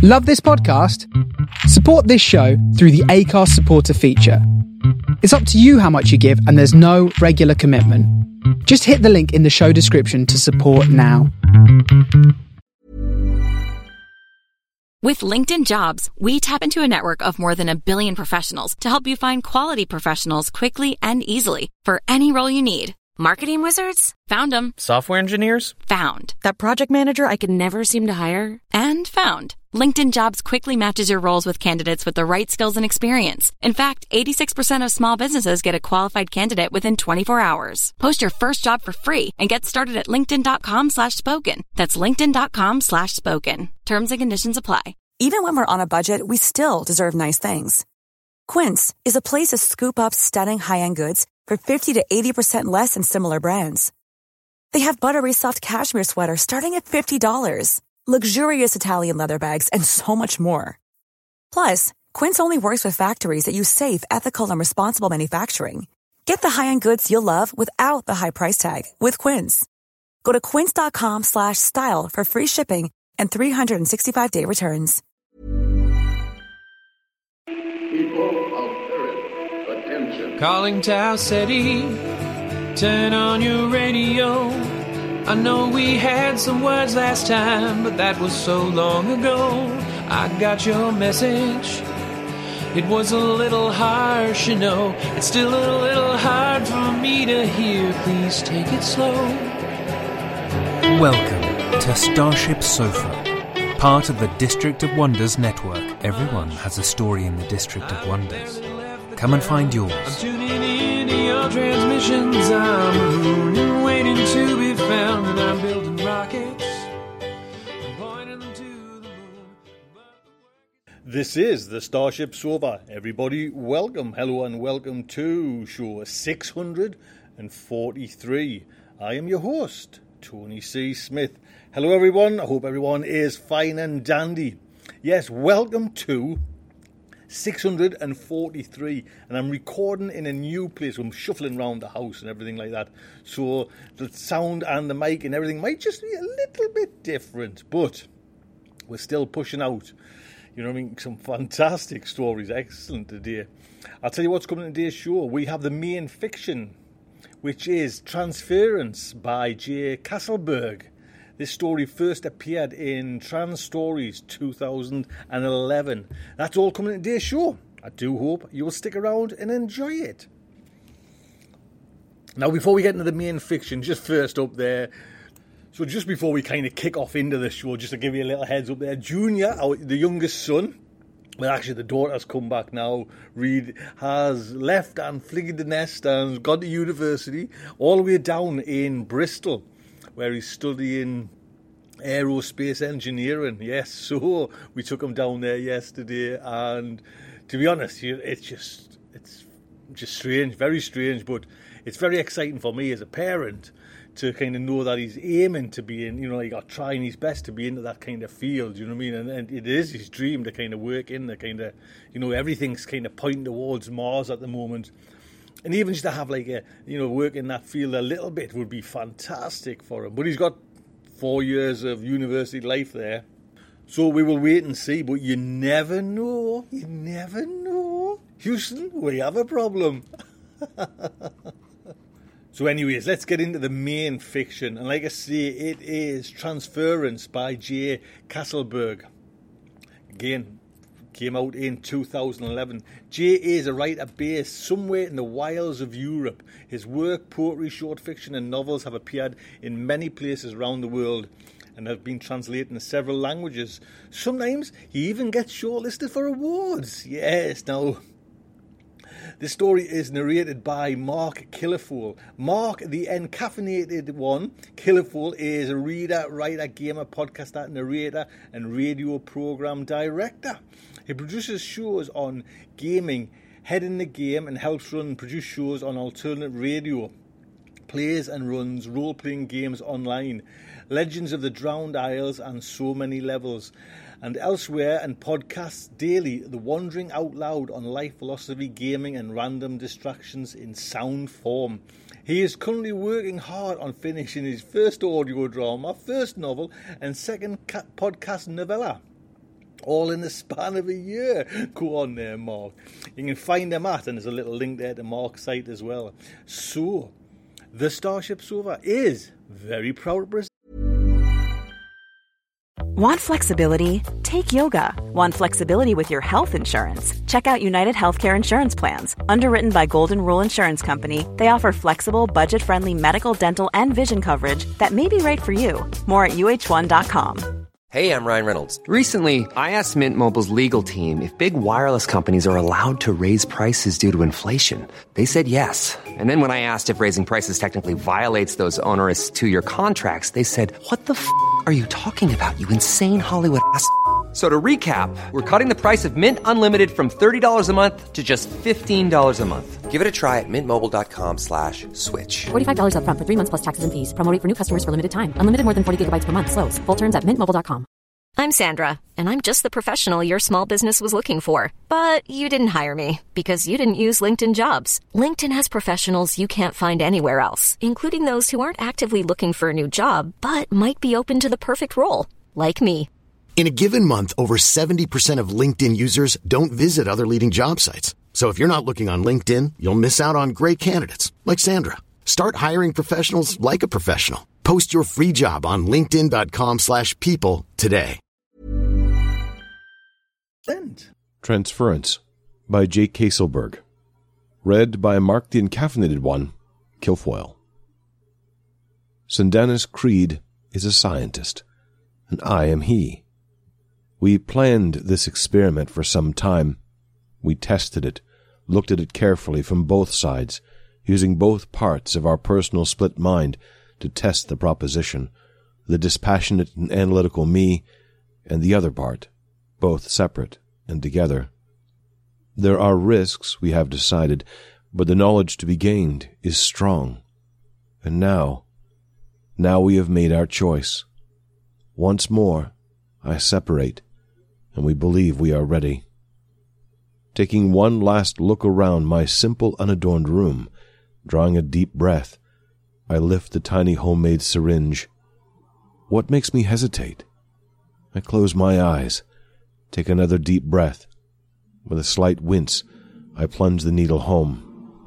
Love this podcast? Support this show through the Acast supporter feature. It's up to you how much you give, and there's no regular commitment. Just hit the link in the show description to support now. With LinkedIn Jobs, we tap into a network of more than 1 billion professionals to help you find quality professionals quickly and easily for any role you need. Marketing wizards? Found them. Software engineers? Found. That project manager I could never seem to hire? And found. LinkedIn Jobs quickly matches your roles with candidates with the right skills and experience. In fact, 86% of small businesses get a qualified candidate within 24 hours. Post your first job for free and get started at linkedin.com/spoken. That's linkedin.com/spoken. Terms and conditions apply. Even when we're on a budget, we still deserve nice things. Quince is a place to scoop up stunning high-end goods for 50 to 80% less than similar brands. They have buttery soft cashmere sweaters starting at $50, luxurious Italian leather bags, and so much more. Plus, Quince only works with factories that use safe, ethical, and responsible manufacturing. Get the high-end goods you'll love without the high price tag with Quince. Go to quince.com/style for free shipping and 365-day returns. People of Earth, attention. Calling Tau City, turn on your radio. I know we had some words last time, but that was so long ago. I got your message. It was a little harsh, you know. It's still a little hard for me to hear. Please take it slow. Welcome to Starship Sofa, part of the District of Wonders network. Everyone has a story in the District of Wonders. Come and find yours. I'm tuning in to your transmissions. I'm mooning, waiting to be found, and I'm building rockets. I'm pointing them to the moon. This is the Starship Sofa. Everybody, welcome, hello, and welcome to show 643. I am your host, Tony C. Smith. Hello, everyone. I hope everyone is fine and dandy. Yes, welcome to 643, and I'm recording in a new place. I'm shuffling around the house and everything like that, so the sound and the mic and everything might just be a little bit different, but we're still pushing out, you know what I mean, some fantastic stories. Excellent today. I'll tell you what's coming in today's show. We have the main fiction, which is Transference by J. Kasselberg. This story first appeared in Trans Stories 2011. That's all coming in today's show. I do hope you will stick around and enjoy it. Now, before we get into the main fiction, just first up there, so just before we kind of kick off into the show, just to give you a little heads up there, Junior, the youngest son, well, actually, the daughter's come back now. Reed has left and flicked the nest and gone to university all the way down in Bristol, where he's studying aerospace engineering. Yes, so we took him down there yesterday, and to be honest, it's just strange, very strange, but it's very exciting for me as a parent to kind of know that he's aiming to be in, you know, like, trying his best to be into that kind of field, you know what I mean? And it is his dream to kind of work in the kind of, you know, everything's kind of pointing towards Mars at the moment. And even just to have, like, a, you know, work in that field a little bit would be fantastic for him. But he's got 4 years of university life there. So we will wait and see. But you never know. You never know. Houston, we have a problem. So anyways, let's get into the main fiction. And like I say, it is Transference by J. Kasselberg. Again, came out in 2011. J is a writer based somewhere in the wilds of Europe. His work, poetry, short fiction and novels have appeared in many places around the world and have been translated into several languages. Sometimes he even gets shortlisted for awards. Yes, now, this story is narrated by Mark Killefole. Mark, the encaffeinated one. Killefole is a reader, writer, gamer, podcaster, narrator and radio program director. He produces shows on gaming, Head in the Game, and helps run and produce shows on alternate radio. Plays and runs role-playing games online, Legends of the Drowned Isles and So Many Levels, and elsewhere, and podcasts daily The Wandering Out Loud on life, philosophy, gaming and random distractions in sound form. He is currently working hard on finishing his first audio drama, first novel and second podcast novella. All in the span of a year. Go on there, Mark. You can find them at, and there's a little link there to Mark's site as well. So, the Starship Sofa is very proud to present. Want flexibility? Take yoga. Want flexibility with your health insurance? Check out United Healthcare Insurance Plans. Underwritten by Golden Rule Insurance Company, they offer flexible, budget-friendly medical, dental, and vision coverage that may be right for you. More at uh1.com. Hey, I'm Ryan Reynolds. Recently, I asked Mint Mobile's legal team if big wireless companies are allowed to raise prices due to inflation. They said yes. And then when I asked if raising prices technically violates those onerous two-year contracts, they said, "What the f*** are you talking about, you insane Hollywood ass?" So to recap, we're cutting the price of Mint Unlimited from $30 a month to just $15 a month. Give it a try at mintmobile.com/switch. $45 up front for 3 months plus taxes and fees. Promo rate for new customers for limited time. Unlimited more than 40 gigabytes per month. Slows full terms at mintmobile.com. I'm Sandra, and I'm just the professional your small business was looking for. But you didn't hire me because you didn't use LinkedIn Jobs. LinkedIn has professionals you can't find anywhere else, including those who aren't actively looking for a new job, but might be open to the perfect role, like me. In a given month, over 70% of LinkedIn users don't visit other leading job sites. So if you're not looking on LinkedIn, you'll miss out on great candidates like Sandra. Start hiring professionals like a professional. Post your free job on linkedin.com/people today. Transference by J. Kaselberg. Read by Mark the Encaffeinated One, Kilfoyle. Sandanis Creed is a scientist, and I am he. We planned this experiment for some time. We tested it, looked at it carefully from both sides, using both parts of our personal split mind to test the proposition, the dispassionate and analytical me, and the other part, both separate and together. There are risks, we have decided, but the knowledge to be gained is strong. And now we have made our choice. Once more, I separate, and we believe we are ready. Taking one last look around my simple, unadorned room, drawing a deep breath, I lift the tiny homemade syringe. What makes me hesitate? I close my eyes, take another deep breath. With a slight wince, I plunge the needle home.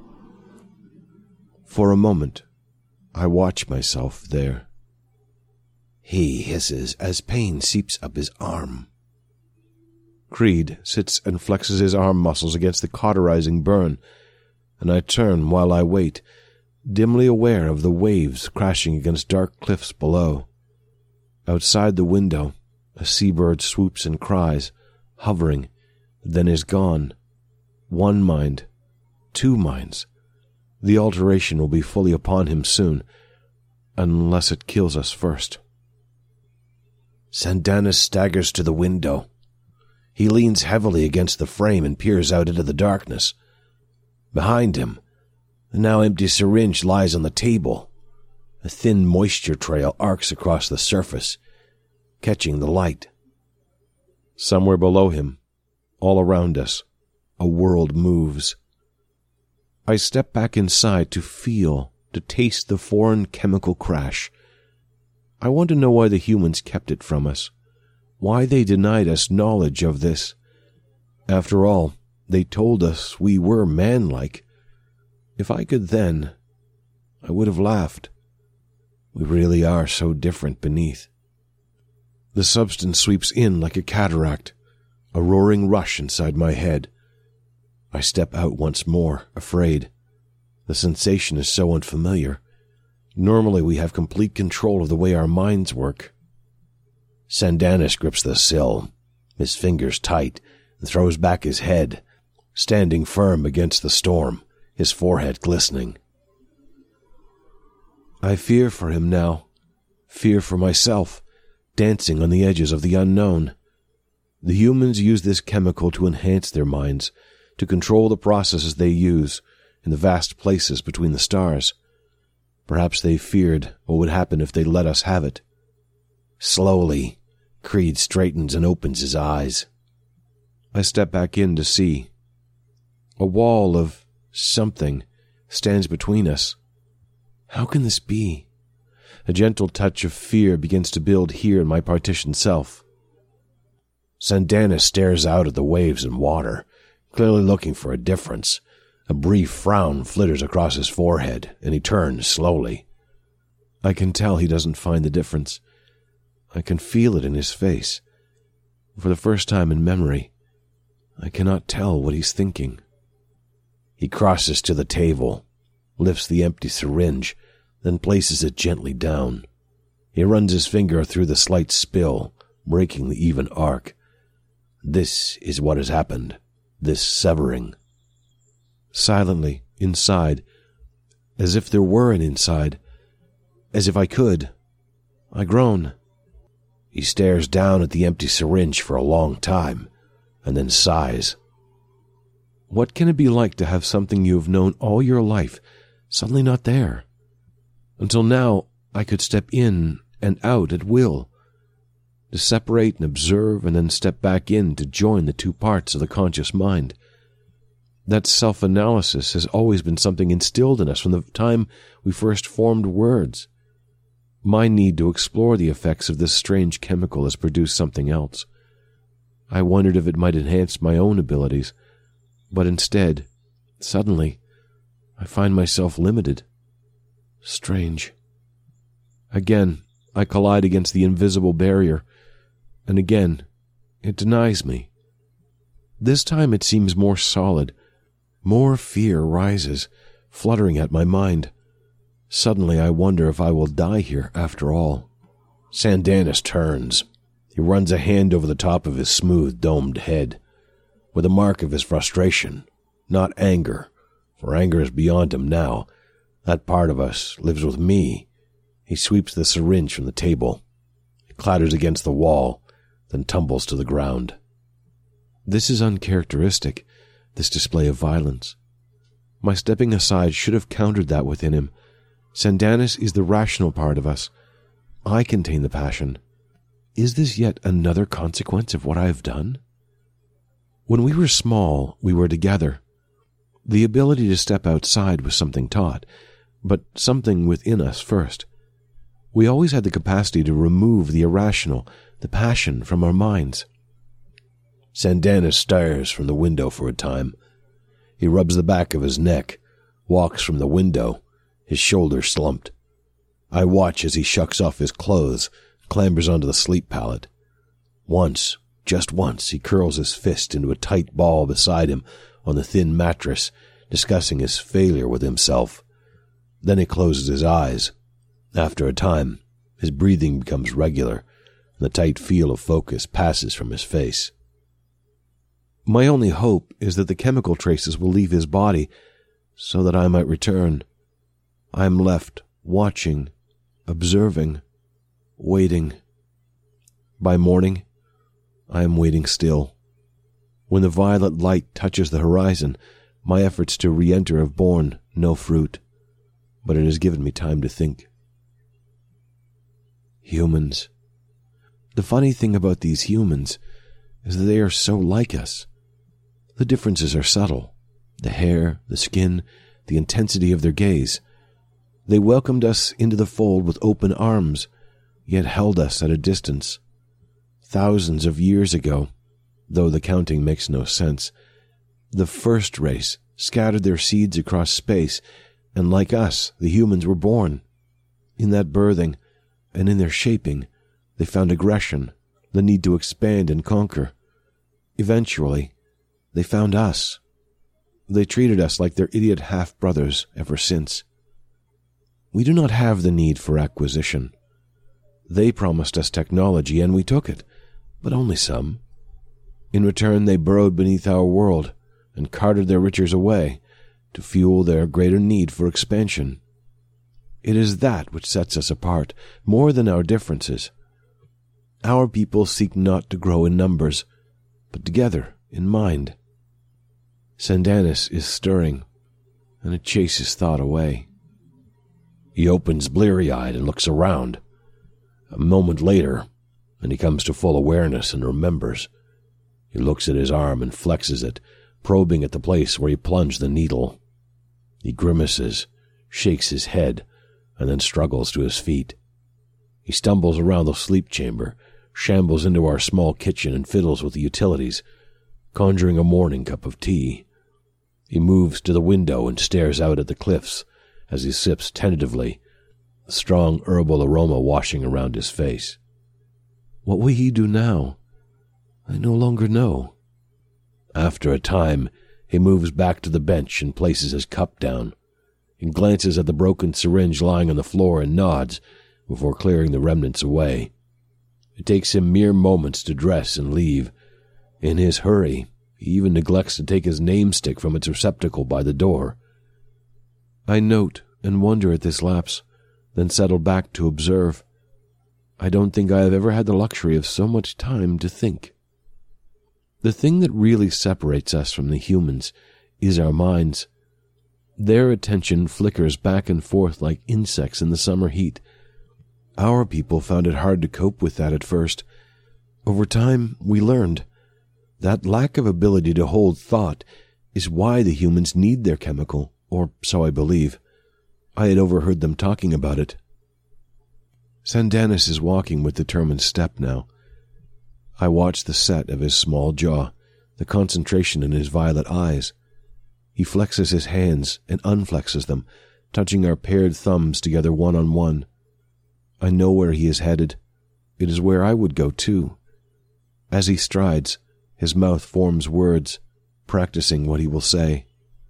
For a moment, I watch myself there. He hisses as pain seeps up his arm. Creed sits and flexes his arm muscles against the cauterizing burn, and I turn while I wait, dimly aware of the waves crashing against dark cliffs below. Outside the window, a seabird swoops and cries, hovering, then is gone. One mind, two minds. The alteration will be fully upon him soon, unless it kills us first. Sandanis staggers to the window. He leans heavily against the frame and peers out into the darkness. Behind him, the now empty syringe lies on the table. A thin moisture trail arcs across the surface, catching the light. Somewhere below him, all around us, a world moves. I step back inside to feel, to taste the foreign chemical crash. I want to know why the humans kept it from us, why they denied us knowledge of this. After all, they told us we were man-like. If I could then, I would have laughed. We really are so different beneath. The substance sweeps in like a cataract, a roaring rush inside my head. I step out once more, afraid. The sensation is so unfamiliar. Normally we have complete control of the way our minds work. Sandanis grips the sill, his fingers tight, and throws back his head, standing firm against the storm, his forehead glistening. I fear for him now, fear for myself, dancing on the edges of the unknown. The humans use this chemical to enhance their minds, to control the processes they use in the vast places between the stars. Perhaps they feared what would happen if they let us have it. Slowly, Creed straightens and opens his eyes. I step back in to see. A wall of something stands between us. How can this be? A gentle touch of fear begins to build here in my partitioned self. Sandanis stares out at the waves and water, clearly looking for a difference. A brief frown flitters across his forehead, and he turns slowly. I can tell he doesn't find the difference. I can feel it in his face. For the first time in memory, I cannot tell what he's thinking. He crosses to the table, lifts the empty syringe, then places it gently down. He runs his finger through the slight spill, breaking the even arc. This is what has happened, this severing. Silently, inside, as if there were an inside, as if I could, I groan. He stares down at the empty syringe for a long time, and then sighs. What can it be like to have something you have known all your life suddenly not there? Until now, I could step in and out at will, to separate and observe and then step back in to join the two parts of the conscious mind. That self-analysis has always been something instilled in us from the time we first formed words. My need to explore the effects of this strange chemical has produced something else. I wondered if it might enhance my own abilities, but instead, suddenly, I find myself limited. Strange. Again, I collide against the invisible barrier, and again, it denies me. This time it seems more solid. More fear rises, fluttering at my mind. Suddenly I wonder if I will die here after all. Sandanis turns. He runs a hand over the top of his smooth, domed head, with a mark of his frustration, not anger, for anger is beyond him now. That part of us lives with me. He sweeps the syringe from the table. It clatters against the wall, then tumbles to the ground. This is uncharacteristic, this display of violence. My stepping aside should have countered that within him. Sandanis is the rational part of us. I contain the passion. Is this yet another consequence of what I have done? When we were small, we were together. The ability to step outside was something taught, but something within us first. We always had the capacity to remove the irrational, the passion from our minds. Sandanis stares from the window for a time. He rubs the back of his neck, walks from the window, his shoulders slumped. I watch as he shucks off his clothes, clambers onto the sleep pallet. Once, just once, he curls his fist into a tight ball beside him on the thin mattress, discussing his failure with himself. Then he closes his eyes. After a time, his breathing becomes regular, and the tight feel of focus passes from his face. My only hope is that the chemical traces will leave his body, so that I might return. I am left watching, observing, waiting. By morning, I am waiting still. When the violet light touches the horizon, my efforts to re-enter have borne no fruit, but it has given me time to think. Humans. The funny thing about these humans is that they are so like us. The differences are subtle. The hair, the skin, the intensity of their gaze. They welcomed us into the fold with open arms, yet held us at a distance. Thousands of years ago, though the counting makes no sense, the first race scattered their seeds across space, and like us, the humans were born. In that birthing, and in their shaping, they found aggression, the need to expand and conquer. Eventually, they found us. They treated us like their idiot half-brothers ever since. We do not have the need for acquisition. They promised us technology, and we took it, but only some. In return, they burrowed beneath our world and carted their riches away to fuel their greater need for expansion. It is that which sets us apart, more than our differences. Our people seek not to grow in numbers, but together in mind. Sandanis is stirring, and it chases thought away. He opens bleary-eyed and looks around. A moment later, and he comes to full awareness and remembers. He looks at his arm and flexes it, probing at the place where he plunged the needle. He grimaces, shakes his head, and then struggles to his feet. He stumbles around the sleep chamber, shambles into our small kitchen and fiddles with the utilities, conjuring a morning cup of tea. He moves to the window and stares out at the cliffs as he sips tentatively, a strong herbal aroma washing around his face. What will he do now? I no longer know. After a time, he moves back to the bench and places his cup down. He glances at the broken syringe lying on the floor and nods before clearing the remnants away. It takes him mere moments to dress and leave. In his hurry, he even neglects to take his name-stick from its receptacle by the door. I note and wonder at this lapse, then settle back to observe. I don't think I have ever had the luxury of so much time to think. The thing that really separates us from the humans is our minds. Their attention flickers back and forth like insects in the summer heat. Our people found it hard to cope with that at first. Over time, we learned. That lack of ability to hold thought is why the humans need their chemical, or so I believe. I had overheard them talking about it. Sandanis is walking with determined step now. I watch the set of his small jaw, the concentration in his violet eyes. He flexes his hands and unflexes them, touching our paired thumbs together one-on-one. I know where he is headed. It is where I would go too. As he strides, his mouth forms words, practicing what he will say.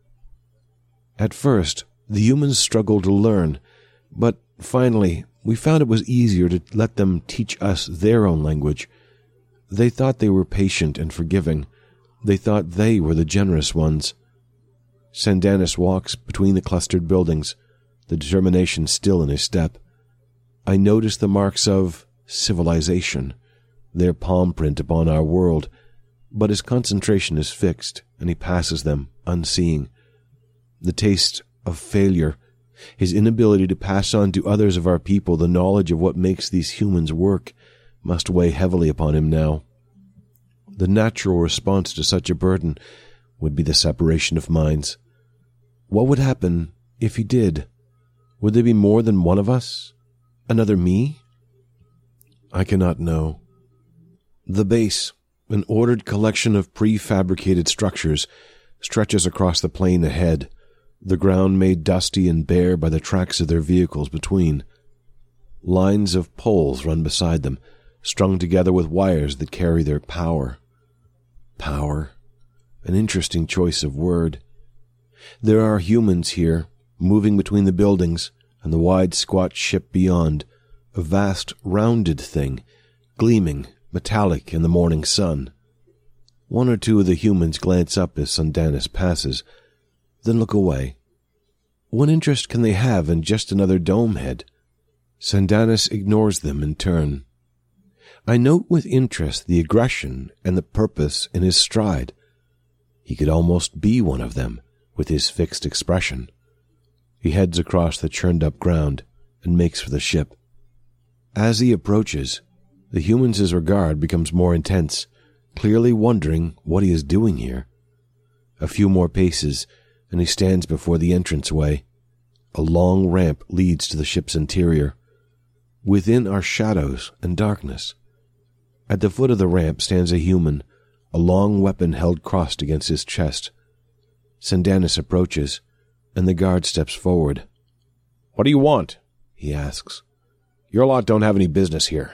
At first, the humans struggled to learn, but finally, we found it was easier to let them teach us their own language. They thought they were patient and forgiving. They thought they were the generous ones. Sandanis walks between the clustered buildings, the determination still in his step. I notice the marks of civilization, their palm print upon our world, but his concentration is fixed, and he passes them, unseeing. The taste of failure, his inability to pass on to others of our people the knowledge of what makes these humans work, must weigh heavily upon him now. The natural response to such a burden would be the separation of minds. What would happen if he did? Would there be more than one of us? Another me? I cannot know. The base, an ordered collection of prefabricated structures, stretches across the plain ahead, the ground made dusty and bare by the tracks of their vehicles between. Lines of poles run beside them, strung together with wires that carry their power. Power? An interesting choice of word. There are humans here, moving between the buildings and the wide, squat ship beyond, a vast, rounded thing, gleaming, metallic in the morning sun. One or two of the humans glance up as Sandanis passes, then look away. What interest can they have in just another dome head? Sandanis ignores them in turn. I note with interest the aggression and the purpose in his stride. He could almost be one of them, with his fixed expression. He heads across the churned-up ground and makes for the ship. As he approaches, the humans' regard becomes more intense, clearly wondering what he is doing here. A few more paces, and he stands before the entranceway. A long ramp leads to the ship's interior. Within are shadows and darkness. At the foot of the ramp stands a human, a long weapon held crossed against his chest. Sandanis approaches, and the guard steps forward. "What do you want?" he asks. "Your lot don't have any business here."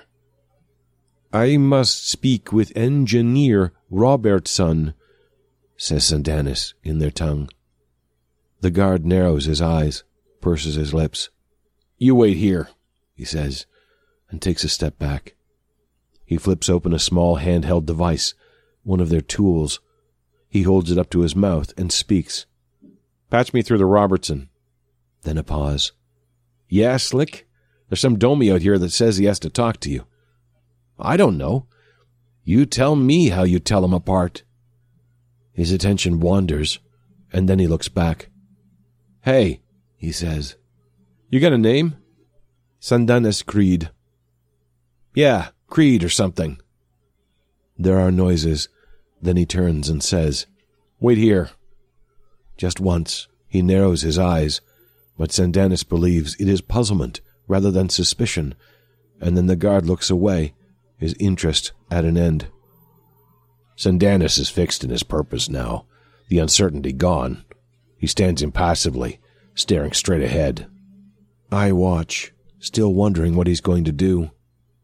"I must speak with Engineer Robertson," says Sandanis in their tongue. The guard narrows his eyes, purses his lips. "You wait here," he says, and takes a step back. He flips open a small handheld device, one of their tools. He holds it up to his mouth and speaks. "Patch me through to Robertson." Then a pause. "Yeah, Slick? There's some domie out here that says he has to talk to you." "I don't know. You tell me how you tell him apart." His attention wanders, and then he looks back. "Hey," he says. "You got a name?" "Sandanis Creed." "Yeah, Creed or something." There are noises. Then he turns and says, "Wait here." Just once, he narrows his eyes, but Sandanis believes it is puzzlement rather than suspicion, and then the guard looks away, his interest at an end. Sandanis is fixed in his purpose now, the uncertainty gone. He stands impassively, staring straight ahead. I watch, still wondering what he's going to do.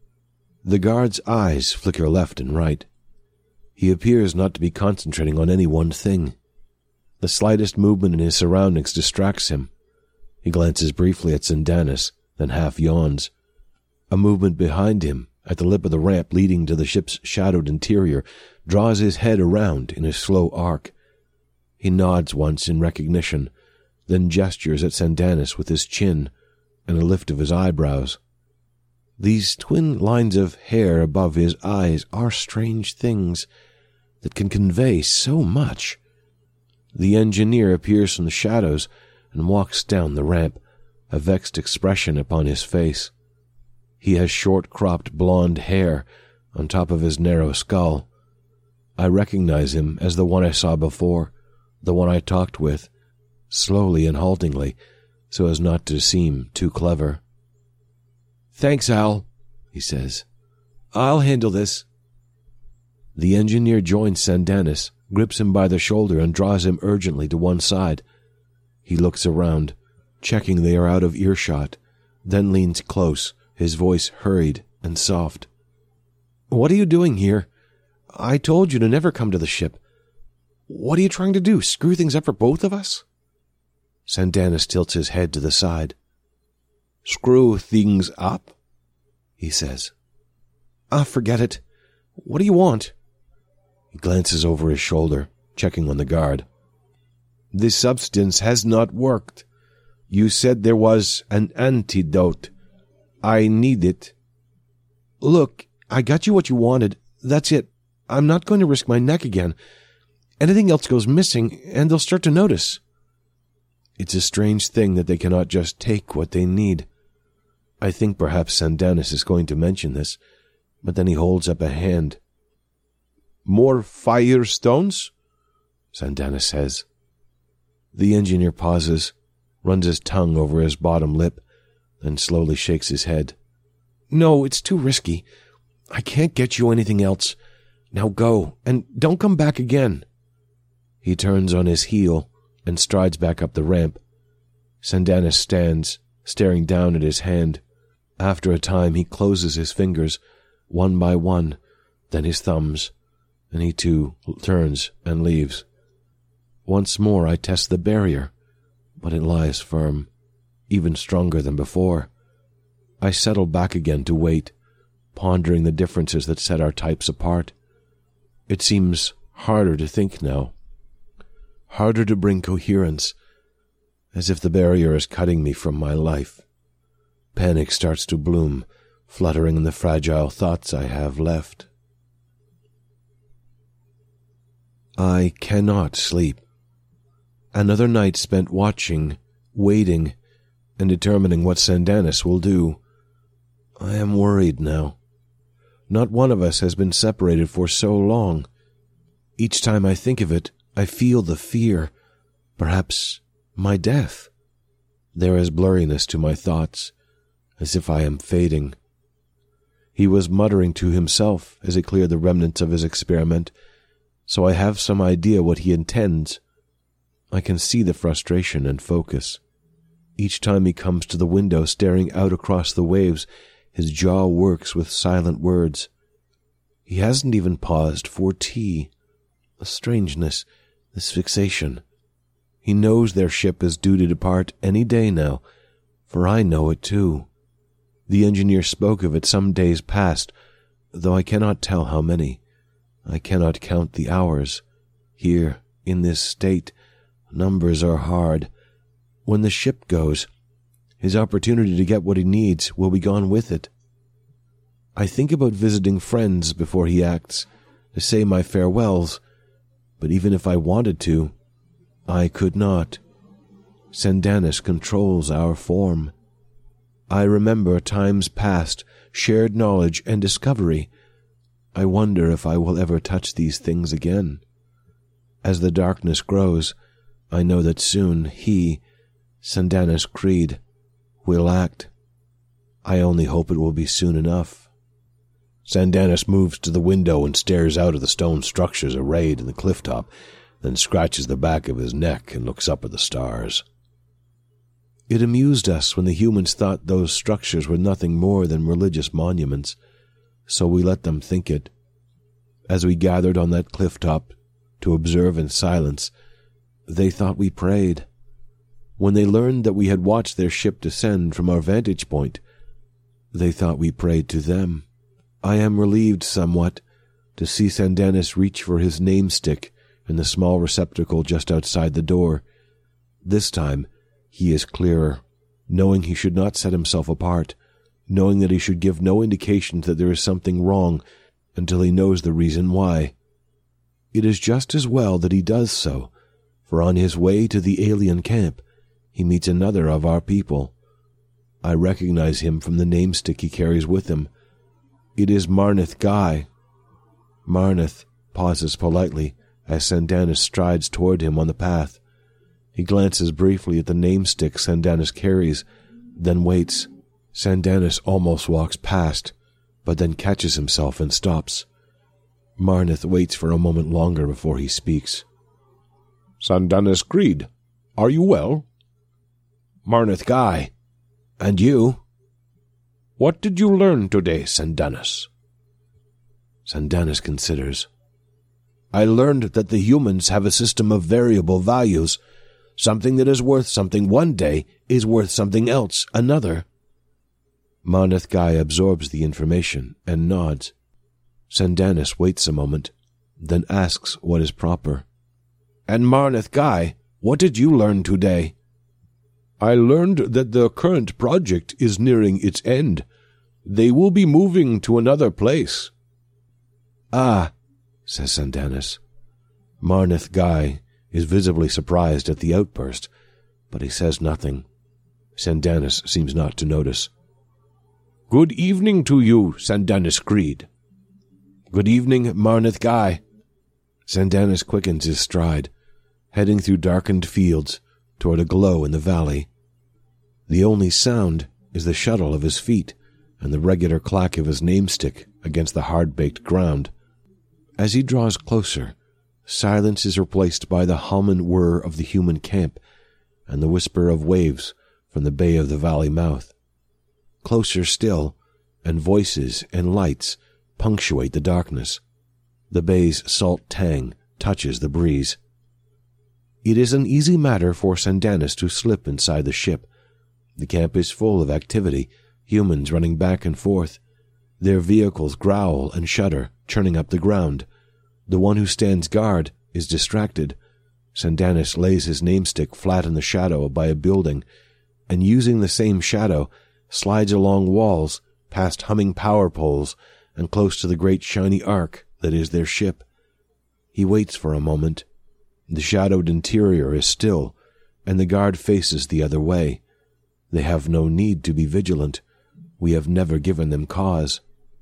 The guard's eyes flicker left and right. He appears not to be concentrating on any one thing. The slightest movement in his surroundings distracts him. He glances briefly at Sandanis, then half yawns. A movement behind him, at the lip of the ramp leading to the ship's shadowed interior, draws his head around in a slow arc. He nods once in recognition, then gestures at Sandanis with his chin and a lift of his eyebrows. These twin lines of hair above his eyes are strange things that can convey so much. The engineer appears from the shadows and walks down the ramp, a vexed expression upon his face. He has short-cropped blonde hair on top of his narrow skull. I recognize him as the one I saw before, the one I talked with, slowly and haltingly, so as not to seem too clever. "Thanks, Al," he says. "I'll handle this." The engineer joins Sandanis, grips him by the shoulder, and draws him urgently to one side. He looks around, checking they are out of earshot, then leans close, his voice hurried and soft. "What are you doing here? I told you to never come to the ship. What are you trying to do, screw things up for both of us?" Sandanis tilts his head to the side. "Screw things up?" he says. Forget it. What do you want?" He glances over his shoulder, checking on the guard. "This substance has not worked. You said there was an antidote. I need it." "Look, I got you what you wanted. That's it. I'm not going to risk my neck again. Anything else goes missing, and they'll start to notice." It's a strange thing that they cannot just take what they need. I think perhaps Sandanis is going to mention this, but then he holds up a hand. "More firestones?" Sandanis says. The engineer pauses, runs his tongue over his bottom lip, then slowly shakes his head. "No, it's too risky. I can't get you anything else. Now go, and don't come back again." He turns on his heel and strides back up the ramp. Sandanis stands, staring down at his hand. After a time he closes his fingers, one by one, then his thumbs, and he too turns and leaves. Once more I test the barrier, but it lies firm, even stronger than before. I settle back again to wait, pondering the differences that set our types apart. It seems harder to think now, harder to bring coherence, as if the barrier is cutting me from my life. Panic starts to bloom, fluttering in the fragile thoughts I have left. I cannot sleep. Another night spent watching, waiting, and determining what Sandanis will do. I am worried now. Not one of us has been separated for so long. Each time I think of it, I feel the fear, perhaps my death. There is blurriness to my thoughts, as if I am fading. He was muttering to himself as he cleared the remnants of his experiment, so I have some idea what he intends. I can see the frustration and focus. Each time he comes to the window staring out across the waves, his jaw works with silent words. He hasn't even paused for tea. A strangeness, this fixation. He knows their ship is due to depart any day now, for I know it too. The engineer spoke of it some days past, though I cannot tell how many. I cannot count the hours. Here, in this state, numbers are hard. When the ship goes, his opportunity to get what he needs will be gone with it. I think about visiting friends before he acts, to say my farewells, but even if I wanted to, I could not. Sandanis controls our form. I remember times past, shared knowledge and discovery. I wonder if I will ever touch these things again. As the darkness grows, I know that soon he, Sandanis Creed, will act. I only hope it will be soon enough. Sandanis moves to the window and stares out at the stone structures arrayed in the cliff top, then scratches the back of his neck and looks up at the stars. It amused us when the humans thought those structures were nothing more than religious monuments, so we let them think it. As we gathered on that cliff top to observe in silence, they thought we prayed. When they learned that we had watched their ship descend from our vantage point, they thought we prayed to them. I am relieved somewhat to see Sandanis reach for his name-stick in the small receptacle just outside the door. This time he is clearer, knowing he should not set himself apart, knowing that he should give no indication that there is something wrong until he knows the reason why. It is just as well that he does so, for on his way to the alien camp, he meets another of our people. I recognize him from the name-stick he carries with him. It is Marnith Guy. Marnith pauses politely as Sandanis strides toward him on the path. He glances briefly at the name-stick Sandanis carries, then waits. Sandanis almost walks past, but then catches himself and stops. Marnith waits for a moment longer before he speaks. Sandanis Creed, are you well? Marnith Guy. And you? What did you learn today, Sandanis? Sandanis considers. I learned that the humans have a system of variable values. Something that is worth something one day is worth something else another. Marnith Guy absorbs the information and nods. Sandanis waits a moment, then asks what is proper. And Marnith Guy, what did you learn today? I learned that the current project is nearing its end. They will be moving to another place. Ah, says Sandanis. Marnith Guy is visibly surprised at the outburst, but he says nothing. Sandanis seems not to notice. Good evening to you, Sandanis Creed. Good evening, Marnith Guy. Sandanis quickens his stride, heading through darkened fields toward a glow in the valley. The only sound is the shuttle of his feet and the regular clack of his name-stick against the hard-baked ground. As he draws closer, silence is replaced by the hum and whir of the human camp and the whisper of waves from the bay of the valley mouth. Closer still, and voices and lights punctuate the darkness. The bay's salt tang touches the breeze. It is an easy matter for Sandanis to slip inside the ship. The camp is full of activity, humans running back and forth. Their vehicles growl and shudder, churning up the ground. The one who stands guard is distracted. Sandanis lays his name-stick flat in the shadow by a building, and using the same shadow, slides along walls, past humming power poles, and close to the great shiny arc that is their ship. He waits for a moment. The shadowed interior is still, and the guard faces the other way. They have no need to be vigilant. We have never given them cause.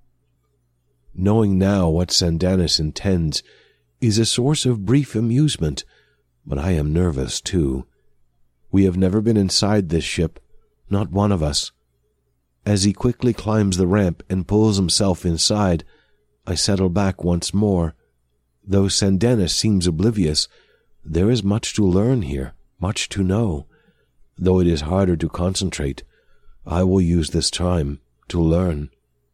Knowing now what Sandanis intends is a source of brief amusement, but I am nervous too. We have never been inside this ship, not one of us. As he quickly climbs the ramp and pulls himself inside, I settle back once more. Though Sandanis seems oblivious, there is much to learn here, much to know. Though it is harder to concentrate, I will use this time to learn.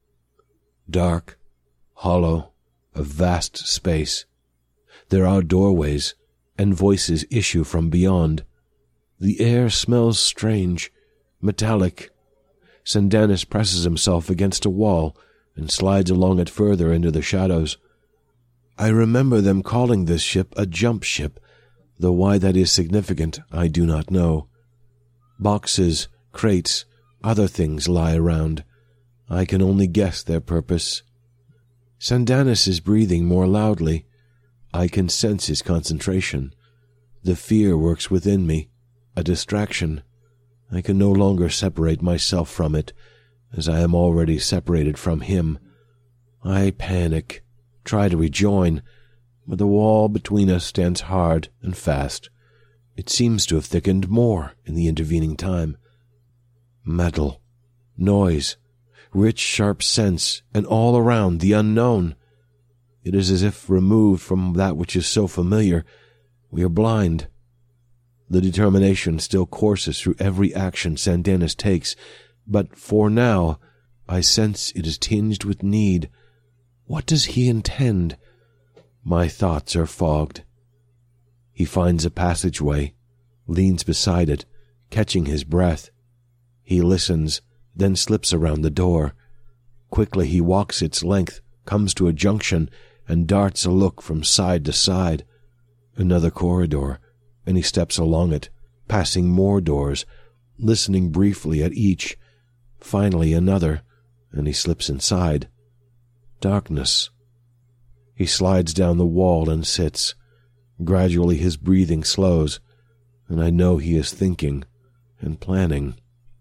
Dark, hollow, a vast space. There are doorways, and voices issue from beyond. The air smells strange, metallic. Sandanis presses himself against a wall and slides along it further into the shadows. I remember them calling this ship a jump ship, though why that is significant I do not know. Boxes, crates, other things lie around. I can only guess their purpose. Sandanis is breathing more loudly. I can sense his concentration. The fear works within me, a distraction. I can no longer separate myself from it, as I am already separated from him. I panic, try to rejoin, but the wall between us stands hard and fast. It seems to have thickened more in the intervening time. Metal, noise, rich, sharp sense, and all around the unknown. It is as if removed from that which is so familiar, we are blind. The determination still courses through every action Sandanis takes, but for now I sense it is tinged with need. What does he intend? My thoughts are fogged. He finds a passageway, leans beside it, catching his breath. He listens, then slips around the door. Quickly he walks its length, comes to a junction, and darts a look from side to side. Another corridor, and he steps along it, passing more doors, listening briefly at each. Finally another, and he slips inside. Darkness. He slides down the wall and sits. Gradually his breathing slows, and I know he is thinking and planning.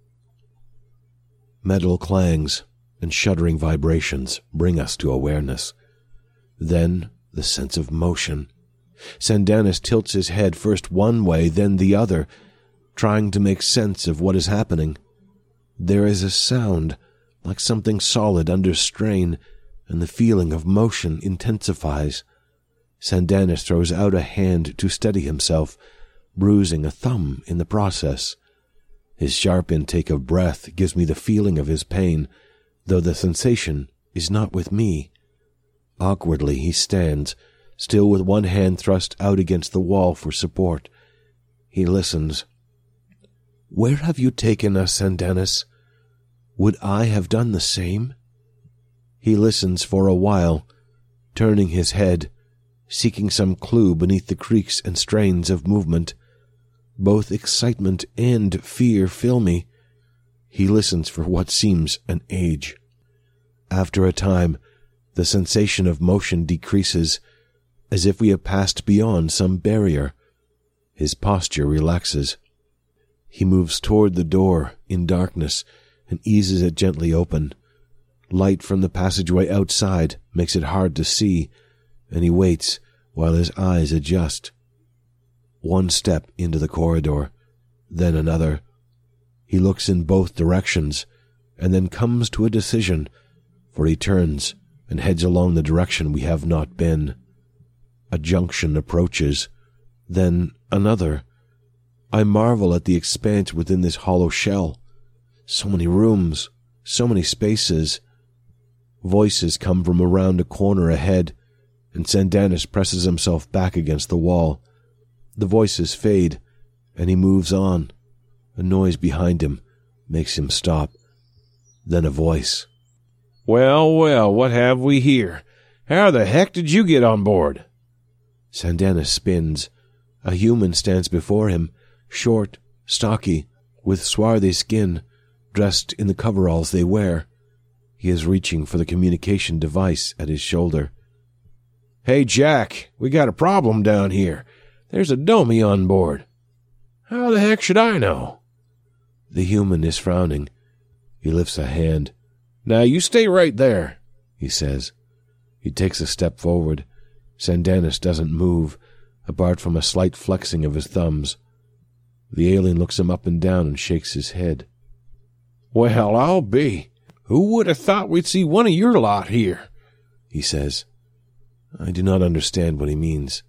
Metal clangs and shuddering vibrations bring us to awareness. Then the sense of motion. Sandanis tilts his head first one way, then the other, trying to make sense of what is happening. There is a sound, like something solid under strain, and the feeling of motion intensifies. Sandanis throws out a hand to steady himself, bruising a thumb in the process. His sharp intake of breath gives me the feeling of his pain, though the sensation is not with me. Awkwardly he stands, still with one hand thrust out against the wall for support. He listens. "Where have you taken us, Sandanis? Would I have done the same?" He listens for a while, turning his head, seeking some clue beneath the creaks and strains of movement. Both excitement and fear fill me. He listens for what seems an age. After a time, the sensation of motion decreases, as if we have passed beyond some barrier. His posture relaxes. He moves toward the door in darkness and eases it gently open. Light from the passageway outside makes it hard to see, and he waits while his eyes adjust. One step into the corridor, then another. He looks in both directions, and then comes to a decision, for he turns and heads along the direction we have not been. A junction approaches, then another. I marvel at the expanse within this hollow shell. So many rooms, so many spaces. Voices come from around a corner ahead, and Sandanis presses himself back against the wall. The voices fade, and he moves on. A noise behind him makes him stop. Then a voice. "Well, well, what have we here? How the heck did you get on board?" Sandanis spins. A human stands before him, short, stocky, with swarthy skin, dressed in the coveralls they wear. He is reaching for the communication device at his shoulder. "Hey, Jack, we got a problem down here. There's a dummy on board." "How the heck should I know?" The human is frowning. He lifts a hand. "Now you stay right there," he says. He takes a step forward. Sandanis doesn't move, apart from a slight flexing of his thumbs. The alien looks him up and down and shakes his head. "Well, I'll be. Who would have thought we'd see one of your lot here?" he says. I do not understand what he means.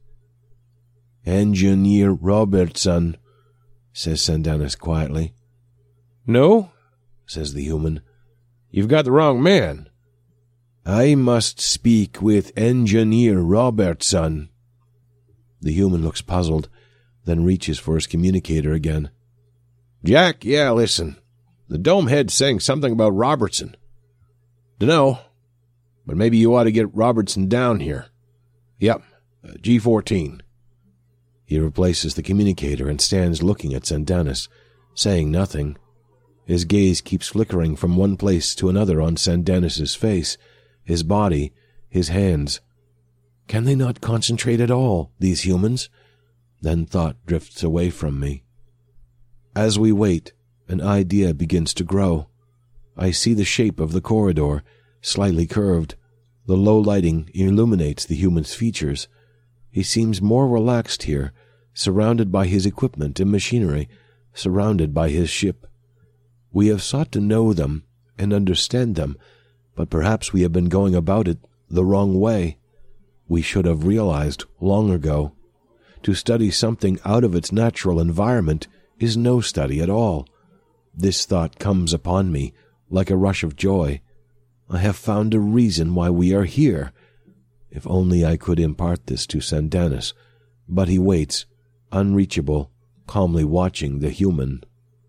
"Engineer Robertson," says Sandanis quietly. "No," says the human. "You've got the wrong man." "I must speak with Engineer Robertson." The human looks puzzled, then reaches for his communicator again. "Jack, yeah, listen. The Domehead's saying something about Robertson. Dunno, but maybe you ought to get Robertson down here. Yep, G14. He replaces the communicator and stands looking at Sandanis, saying nothing. His gaze keeps flickering from one place to another on Sandanis's face, his body, his hands. Can they not concentrate at all, these humans? Then thought drifts away from me. As we wait, an idea begins to grow. I see the shape of the corridor, slightly curved. The low lighting illuminates the human's features. He seems more relaxed here, surrounded by his equipment and machinery, surrounded by his ship. We have sought to know them, and understand them, but perhaps we have been going about it the wrong way. We should have realized long ago. To study something out of its natural environment is no study at all. This thought comes upon me like a rush of joy. I have found a reason why we are here. If only I could impart this to Sandanis, but he waits, unreachable, calmly watching the human.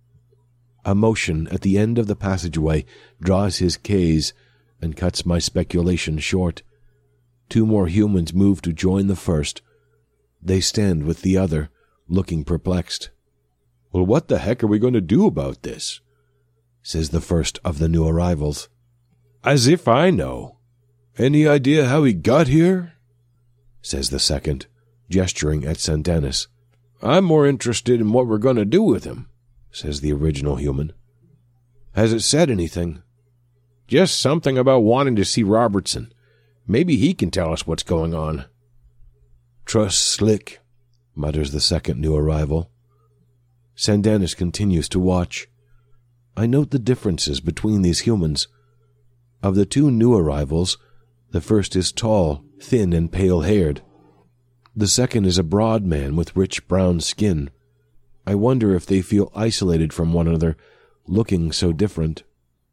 A motion at the end of the passageway draws his gaze and cuts my speculation short. 2 more humans move to join the first. They stand with the other, looking perplexed. "Well, what the heck are we going to do about this?" says the first of the new arrivals. "As if I know. Any idea how he got here?" says the second, gesturing at Sandanis. "I'm more interested in what we're going to do with him," says the original human. "Has it said anything?" "Just something about wanting to see Robertson. Maybe he can tell us what's going on." "Trust Slick," mutters the second new arrival. Sandanis continues to watch. I note the differences between these humans. Of the 2 new arrivals, the first is tall, thin, and pale-haired. The second is a broad man with rich brown skin. I wonder if they feel isolated from one another, looking so different.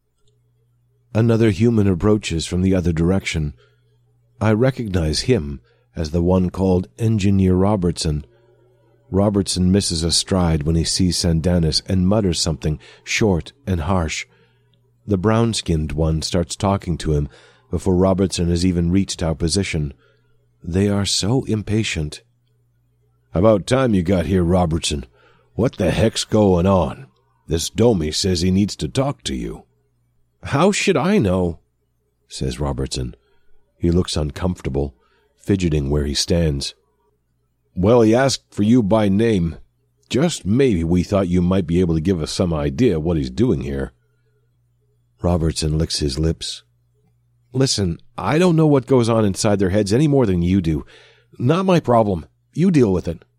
Another human approaches from the other direction. I recognize him as the one called Engineer Robertson. Robertson misses a stride when he sees Sandanis and mutters something short and harsh. The brown-skinned one starts talking to him before Robertson has even reached our position. They are so impatient. "About time you got here, Robertson. What the heck's going on? This Domi says he needs to talk to you." "How should I know?" says Robertson. He looks uncomfortable, fidgeting where he stands. "Well, he asked for you by name. Just maybe we thought you might be able to give us some idea what he's doing here." Robertson licks his lips. "Listen, I don't know what goes on inside their heads any more than you do. Not my problem. You deal with it."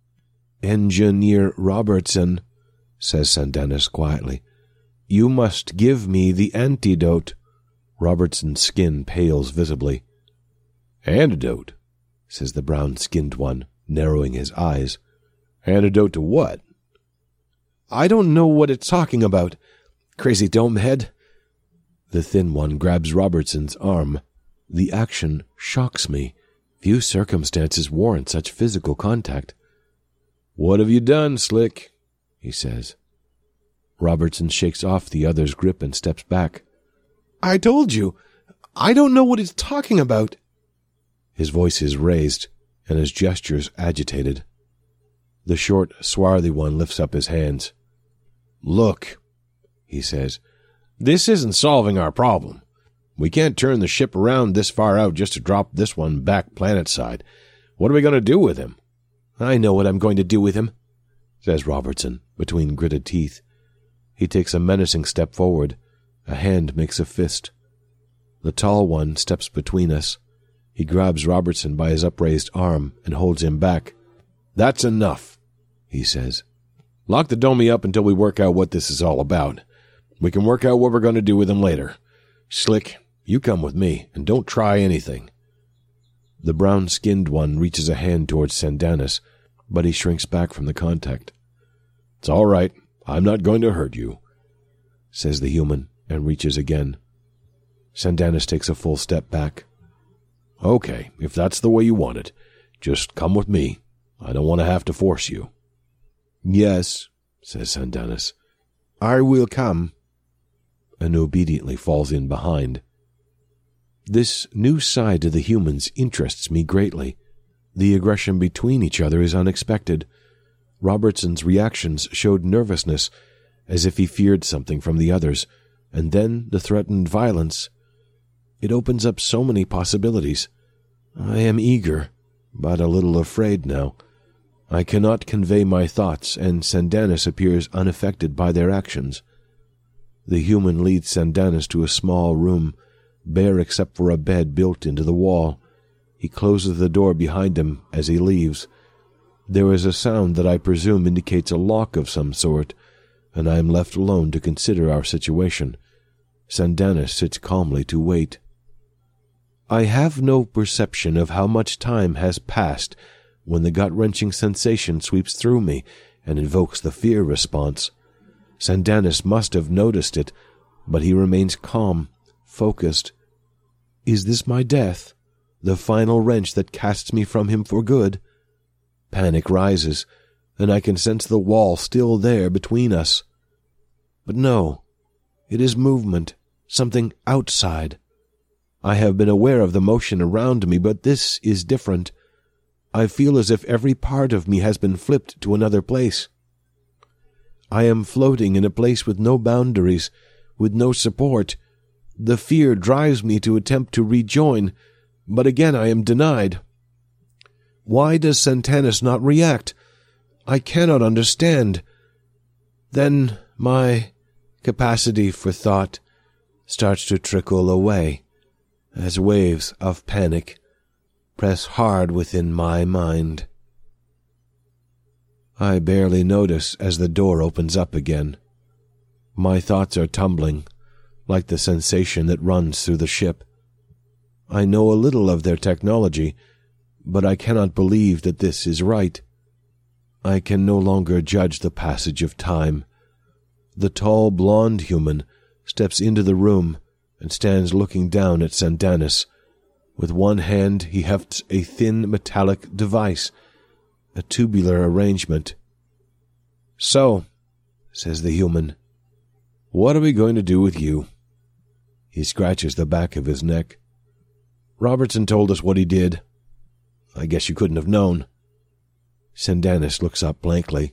"Engineer Robertson," says Sandanis quietly, "you must give me the antidote." Robertson's skin pales visibly. "Antidote?" says the brown-skinned one, narrowing his eyes. "Antidote to what?" "I don't know what it's talking about. Crazy dome head." The thin one grabs Robertson's arm. The action shocks me. Few circumstances warrant such physical contact. "What have you done, Slick?" he says. Robertson shakes off the other's grip and steps back. "I told you. I don't know what he's talking about." His voice is raised, and his gestures agitated. The short, swarthy one lifts up his hands. "Look," he says, "this isn't solving our problem. We can't turn the ship around this far out just to drop this one back planet-side. What are we going to do with him?" "I know what I'm going to do with him," says Robertson, between gritted teeth. He takes a menacing step forward. A hand makes a fist. The tall one steps between us. He grabs Robertson by his upraised arm and holds him back. "That's enough," he says. "Lock the Domi up until we work out what this is all about. We can work out what we're going to do with him later. Slick, you come with me, and don't try anything." The brown-skinned one reaches a hand towards Sandanis, but he shrinks back from the contact. "It's all right. I'm not going to hurt you," says the human, and reaches again. Sandanis takes a full step back. "Okay, if that's the way you want it, just come with me. I don't want to have to force you." "Yes," says Sandanis. "I will come," and obediently falls in behind. This new side to the humans interests me greatly. The aggression between each other is unexpected. Robertson's reactions showed nervousness, as if he feared something from the others, and then the threatened violence. It opens up so many possibilities. I am eager, but a little afraid now. I cannot convey my thoughts, and Sandanis appears unaffected by their actions. The human leads Sandanis to a small room, bare except for a bed built into the wall. He closes the door behind him as he leaves. There is a sound that I presume indicates a lock of some sort, and I am left alone to consider our situation. Sandanis sits calmly to wait. I have no perception of how much time has passed when the gut-wrenching sensation sweeps through me and invokes the fear response. Sandanis must have noticed it, but he remains calm, focused. Is this my death? The final wrench that casts me from him for good? Panic rises, and I can sense the wall still there between us. But no, it is movement, something outside. I have been aware of the motion around me, but this is different. I feel as if every part of me has been flipped to another place. I am floating in a place with no boundaries, with no support. The fear drives me to attempt to rejoin, but again I am denied. Why does Sandanis not react? I cannot understand. Then my capacity for thought starts to trickle away as waves of panic press hard within my mind. I barely notice as the door opens up again. My thoughts are tumbling, like the sensation that runs through the ship. I know a little of their technology, but I cannot believe that this is right. I can no longer judge the passage of time. The tall, blonde human steps into the room and stands looking down at Sandanis. With one hand he hefts a thin metallic device, a tubular arrangement. So, says the human, what are we going to do with you? He scratches the back of his neck. Robertson told us what he did. I guess you couldn't have known. Sandanis looks up blankly.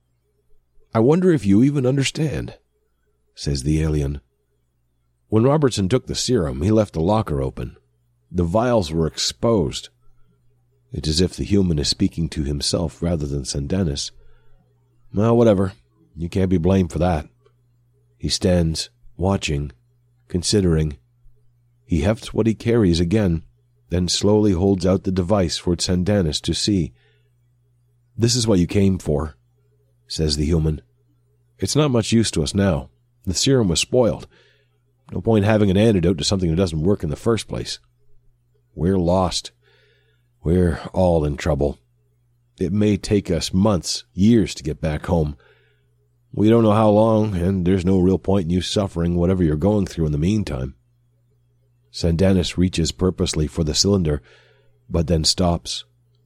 I wonder if you even understand, says the alien. When Robertson took the serum, he left the locker open. The vials were exposed. It's as if the human is speaking to himself rather than Sandanis. Well, whatever. You can't be blamed for that. He stands, watching, considering. He hefts what he carries again, then slowly holds out the device for Sandanis to see. This is what you came for, says the human. It's not much use to us now. The serum was spoiled. No point having an antidote to something that doesn't work in the first place. We're lost. We're all in trouble. It may take us months, years to get back home. We don't know how long, and there's no real point in you suffering whatever you're going through in the meantime. Sandanis reaches purposely for the cylinder, but then stops.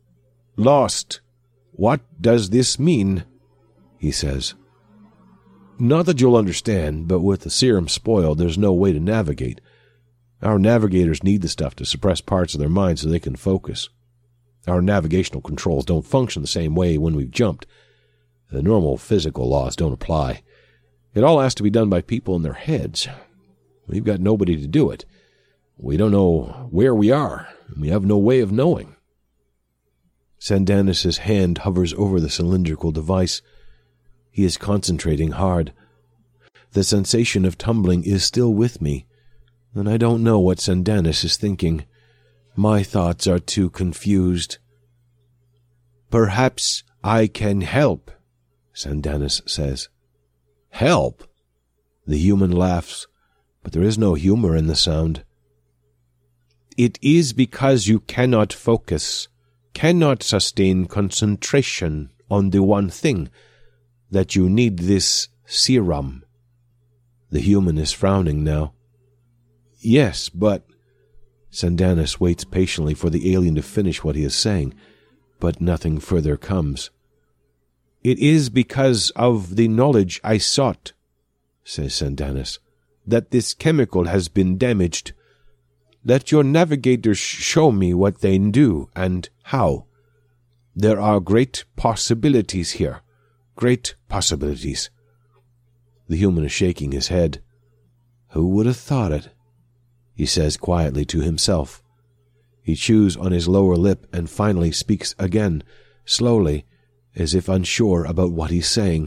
Lost. What does this mean? He says. Not that you'll understand, but with the serum spoiled, there's no way to navigate. Our navigators need the stuff to suppress parts of their mind so they can focus. Our navigational controls don't function the same way when we've jumped. The normal physical laws don't apply. It all has to be done by people in their heads. We've got nobody to do it. We don't know where we are, and we have no way of knowing. Sandanis' hand hovers over the cylindrical device. He is concentrating hard. The sensation of tumbling is still with me, and I don't know what Sandanis is thinking. My thoughts are too confused. Perhaps I can help, Sandanis says. Help? The human laughs, but there is no humor in the sound. It is because you cannot focus, cannot sustain concentration on the one thing, that you need this serum. The human is frowning now. Yes, but... Sandanis waits patiently for the alien to finish what he is saying, but nothing further comes. It is because of the knowledge I sought, says Sandanis, that this chemical has been damaged. Let your navigators show me what they do and how. There are great possibilities here. Great possibilities. The human is shaking his head. Who would have thought it? He says quietly to himself. He chews on his lower lip and finally speaks again, slowly, as if unsure about what he's saying.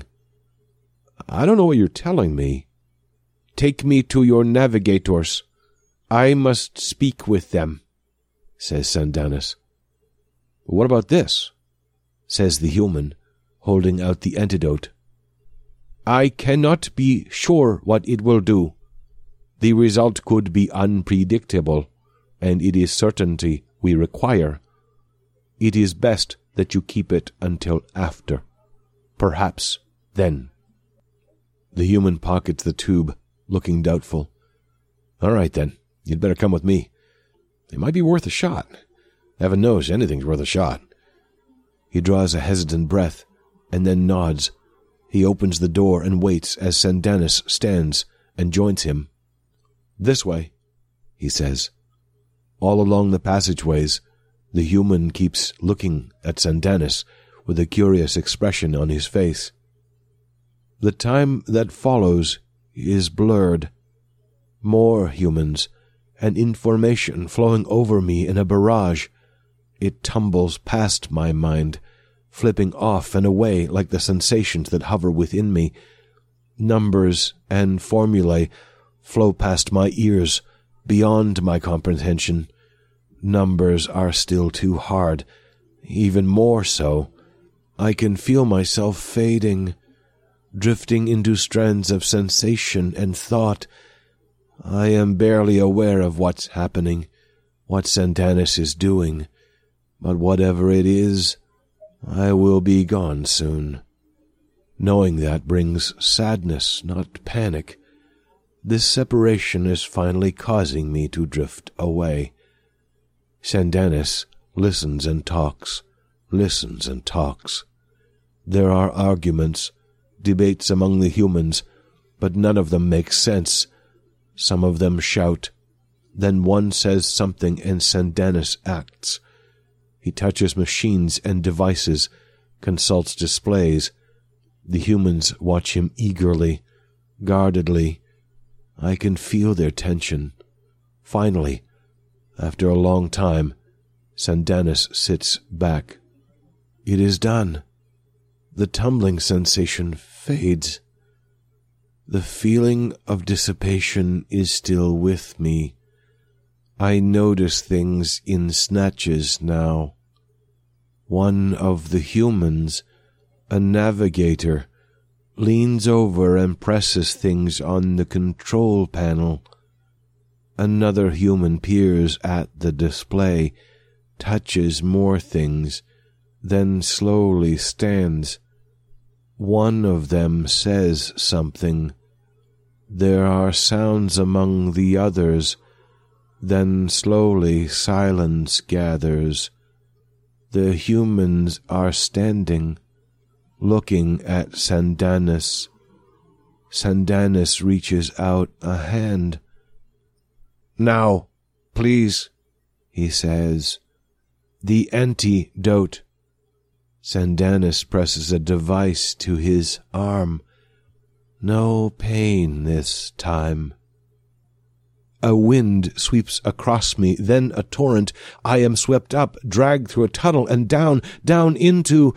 I don't know what you're telling me. Take me to your navigators. I must speak with them, says Sandanis. What about this? Says the human, holding out the antidote. I cannot be sure what it will do. The result could be unpredictable, and it is certainty we require. It is best that you keep it until after. Perhaps then. The human pockets the tube, looking doubtful. All right, then. You'd better come with me. It might be worth a shot. Heaven knows anything's worth a shot. He draws a hesitant breath, and then nods. He opens the door and waits as Sandanis stands and joins him. This way, he says. All along the passageways, the human keeps looking at Sandanis with a curious expression on his face. The time that follows is blurred. More humans, and information flowing over me in a barrage. It tumbles past my mind, flipping off and away like the sensations that hover within me. Numbers and formulae flow past my ears, beyond my comprehension. Numbers are still too hard, even more so. I can feel myself fading, drifting into strands of sensation and thought. I am barely aware of what's happening, what Sandanis is doing, but whatever it is, I will be gone soon. Knowing that brings sadness, not panic. This separation is finally causing me to drift away. Sandanis listens and talks, listens and talks. There are arguments, debates among the humans, but none of them make sense. Some of them shout. Then one says something and Sandanis acts. He touches machines and devices, consults displays. The humans watch him eagerly, guardedly. I can feel their tension. Finally, after a long time, Sandanis sits back. It is done. The tumbling sensation fades. The feeling of dissipation is still with me. I notice things in snatches now. One of the humans, a navigator, leans over and presses things on the control panel. Another human peers at the display, touches more things, then slowly stands. One of them says something. There are sounds among the others. Then slowly silence gathers. The humans are standing, looking at Sandanis. Sandanis reaches out a hand. Now, please, he says. The antidote. Sandanis presses a device to his arm. No pain this time. A wind sweeps across me, then a torrent. I am swept up, dragged through a tunnel, and down into...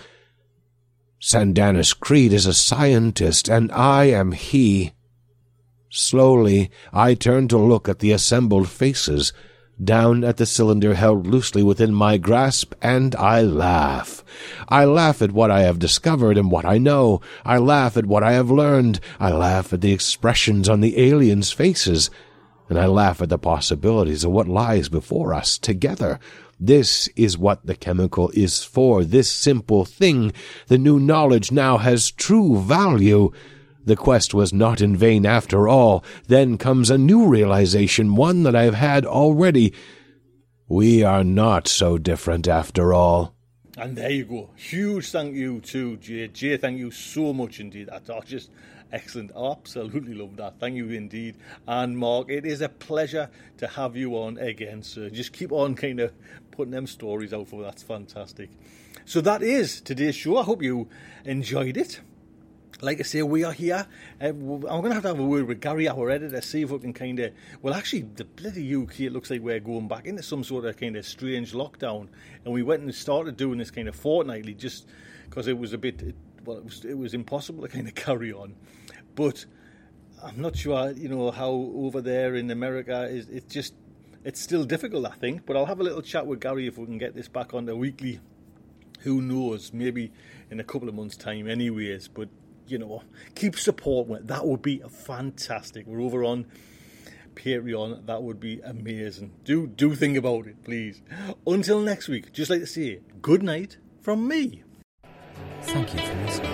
Sandanis Creed is a scientist, and I am he. Slowly, I turn to look at the assembled faces, down at the cylinder held loosely within my grasp, and I laugh. I laugh at what I have discovered and what I know. I laugh at what I have learned. I laugh at the expressions on the aliens' faces. And I laugh at the possibilities of what lies before us together. This is what the chemical is for, this simple thing. The new knowledge now has true value. The quest was not in vain after all. Then comes a new realization, one that I have had already. We are not so different after all. And there you go. Huge thank you to Jay. Jay, thank you so much indeed. That's just excellent. Absolutely love that. Thank you indeed. And Mark, it is a pleasure to have you on again, sir. Just keep on kind of putting them stories out for us. That's fantastic. So that is today's show. I hope you enjoyed it. Like I say, we are here. I'm going to have a word with Gary, our editor, see if we can kind of... Well, actually, the bloody UK, it looks like we're going back into some sort of kind of strange lockdown. And we went and started doing this kind of fortnightly just because it was a bit... Well, it was impossible to kind of carry on. But I'm not sure, how over there in America, it's still difficult, I think. But I'll have a little chat with Gary if we can get this back on the weekly. Who knows? Maybe in a couple of months' time anyways. But... keep supporting it. That would be fantastic. We're over on Patreon, that would be amazing. Do think about it, please. Until next week, just like to say good night from me. Thank you for listening.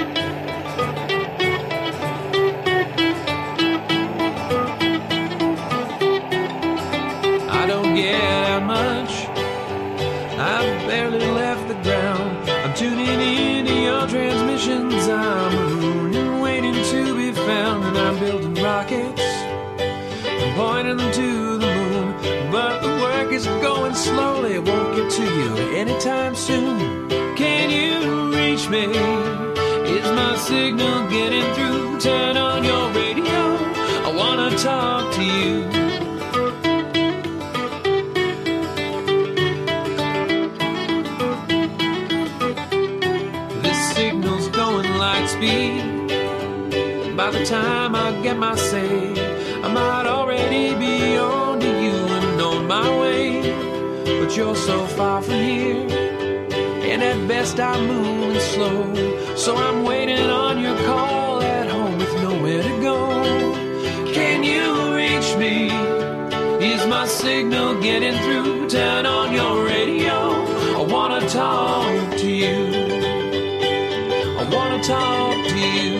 I don't get out much. I've barely left the ground. I'm tuning into your transmissions. I'm mooning, waiting to be found. And I'm building rockets and pointing them to the moon. But the work is going slowly. It won't get to you anytime soon. Can you reach me? Is my signal getting through? Turn on your radio. I wanna talk to you. Speed. By the time I get my say, I might already be on to you and on my way. But you're so far from here, and at best I'm moving slow. So I'm waiting on your call at home with nowhere to go. Can you reach me? Is my signal getting through? Turn on your radio. I wanna talk to you. I wanna talk to you.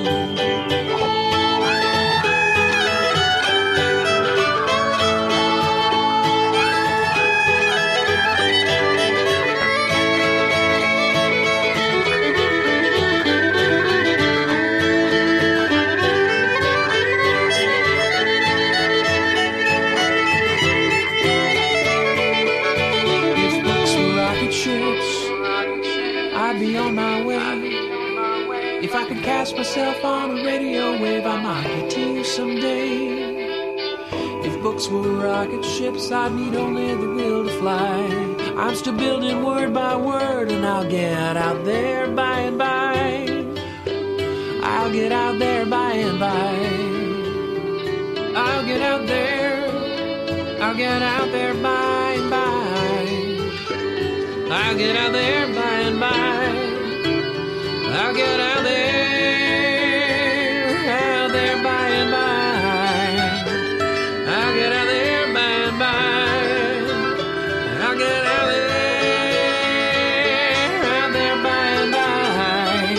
If books were rocket ships, I'd be on my way. If I could cast myself on a radio wave, I might get to you someday. If books were rocket ships, I'd need only the will to fly. I'm still building word by word, and I'll get out there by and by. I'll get out there by and by. I'll get out there. I'll get out there by and by. I'll get out there by and by. I'll get out there by and by. I'll get out there by and by. I'll get out there by and by.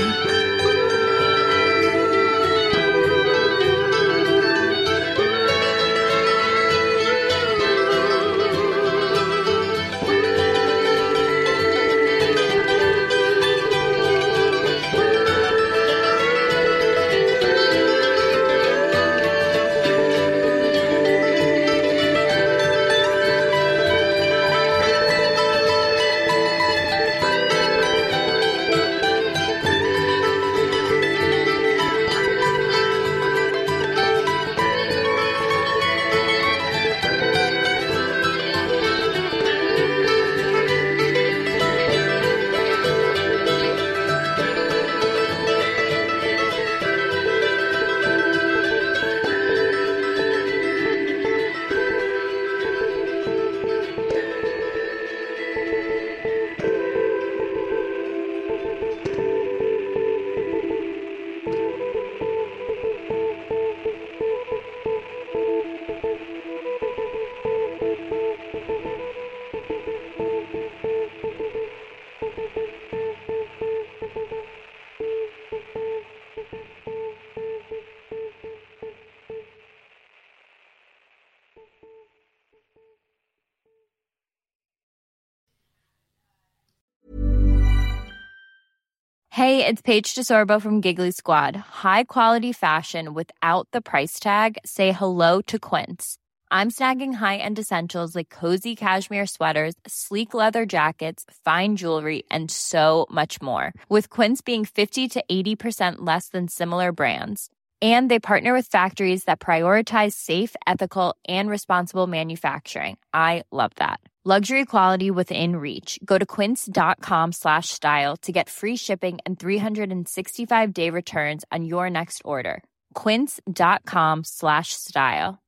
Hey, it's Paige DeSorbo from Giggly Squad. High quality fashion without the price tag. Say hello to Quince. I'm snagging high-end essentials like cozy cashmere sweaters, sleek leather jackets, fine jewelry, and so much more. With Quince being 50 to 80% less than similar brands. And they partner with factories that prioritize safe, ethical, and responsible manufacturing. I love that. Luxury quality within reach. Go to quince.com/style to get free shipping and 365-day returns on your next order. Quince.com/style.